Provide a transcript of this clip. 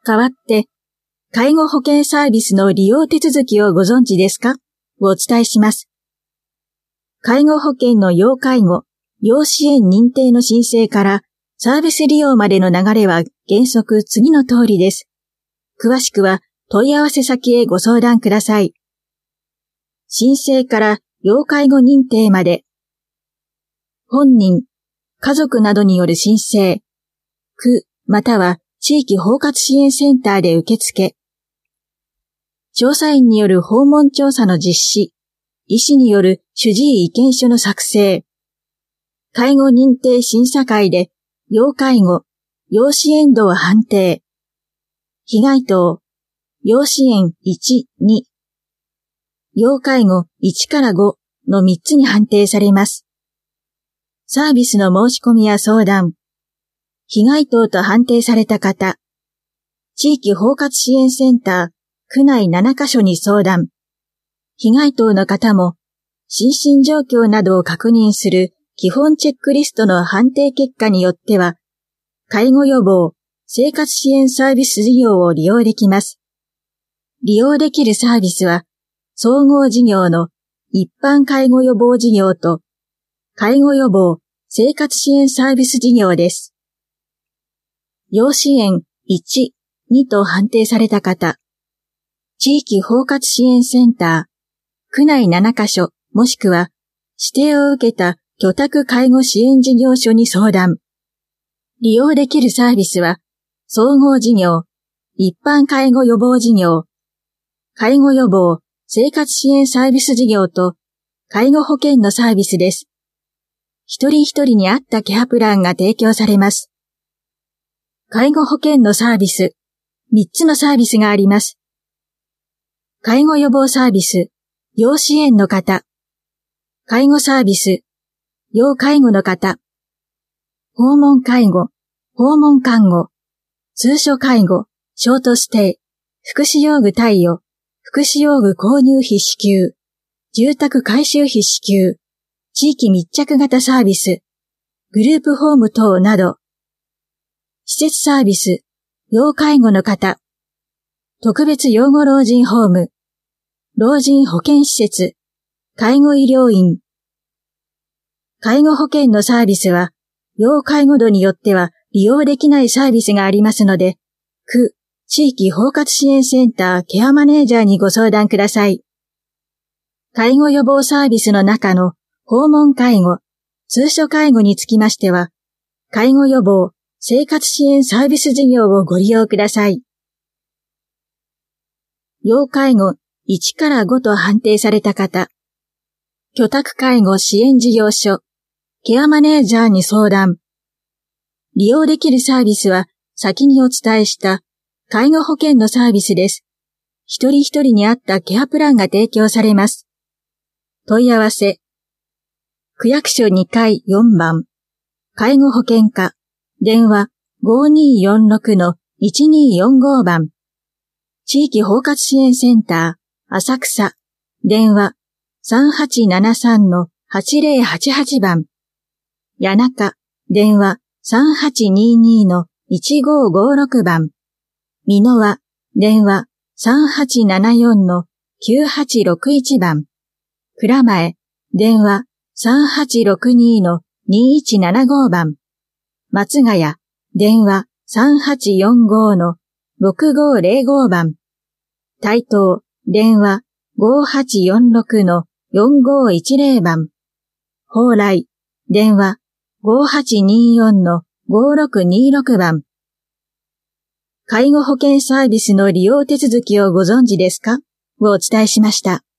代わって、介護保険サービスの利用手続きをご存知ですかをお伝えします。介護保険の要介護、要支援認定の申請からサービス利用までの流れは原則次の通りです。詳しくは問い合わせ先へご相談ください。申請から要介護認定まで、本人、家族などによる申請、区または地域包括支援センターで受付、調査員による訪問調査の実施、医師による主治医意見書の作成、介護認定審査会で要介護、要支援度を判定、被害等、要支援1、2、要介護1から5の3つに判定されます。サービスの申し込みや相談、被害等と判定された方、地域包括支援センター、区内7カ所に相談、被害等の方も、心身状況などを確認する基本チェックリストの判定結果によっては、介護予防、生活支援サービス事業を利用できます。利用できるサービスは、総合事業の一般介護予防事業と、介護予防、生活支援サービス事業です。要支援1、2と判定された方、地域包括支援センター、区内7カ所もしくは指定を受けた居宅介護支援事業所に相談。利用できるサービスは、総合事業、一般介護予防事業、介護予防、生活支援サービス事業と介護保険のサービスです。一人一人に合ったケアプランが提供されます。介護保険のサービス、3つのサービスがあります。介護予防サービス、要支援の方。介護サービス、要介護の方。訪問介護、訪問看護。通所介護、ショートステイ。福祉用具貸与、福祉用具購入費支給。住宅改修費支給。地域密着型サービス。グループホーム等など。施設サービス、要介護の方。特別養護老人ホーム。老人保健施設、介護医療院。介護保険のサービスは、要介護度によっては利用できないサービスがありますので、区、地域包括支援センターケアマネージャーにご相談ください。介護予防サービスの中の訪問介護、通所介護につきましては、介護予防、生活支援サービス事業をご利用ください。要介護1から5と判定された方、居宅介護支援事業所、ケアマネージャーに相談。利用できるサービスは先にお伝えした介護保険のサービスです。一人一人に合ったケアプランが提供されます。問い合わせ。区役所2階4番。介護保険課。電話 5246-1245 番。地域包括支援センター。浅草、電話 3873-8088 番。谷中、電話 3822-1556 番。美濃和、電話 3874-9861 番。蔵前、電話 3862-2175 番。松ヶ谷、電話 3845-6505 番。台東、電話 5846-4510 番。蓬莱、電話 5824-5626 番。介護保険サービスの利用手続きをご存知ですかをお伝えしました。